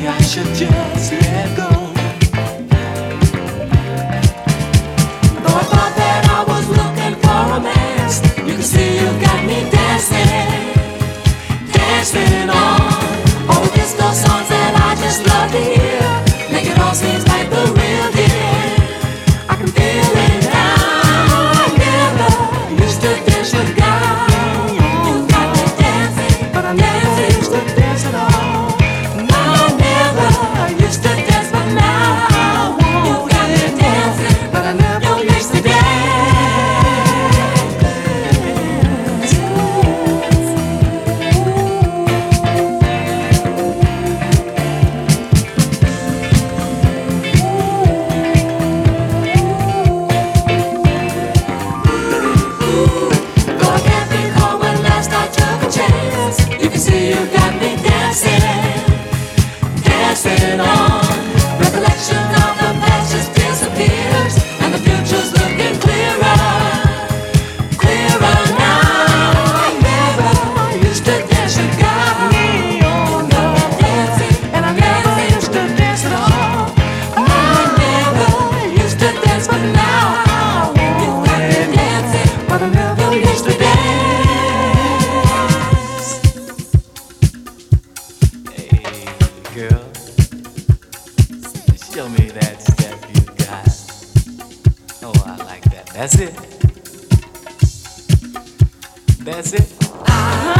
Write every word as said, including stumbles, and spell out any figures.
I should just let go. Though I thought that I was looking for romance, you can see you got me dancing, dancing on all the disco songs that I just love to hear. Make it all seems like the real deal. I can feel it now. I never used to dance with God. You got me dancing, but I never used to dance at all. I never used to dance, but now you got me dancing, but I never used to dance. Though I can't recall when last I took a chance, you can see you got me dancing, dancing on. Recollection of the past just disappears, and the future's looking clearer, clearer now. I never used to dance with God. Oh no, dancing, and I never used to dance at all. I never used to dance, but now you got me dancing, but I never used to dance. Hey, girl, show me that step you got. Oh, I like that. That's it. That's it.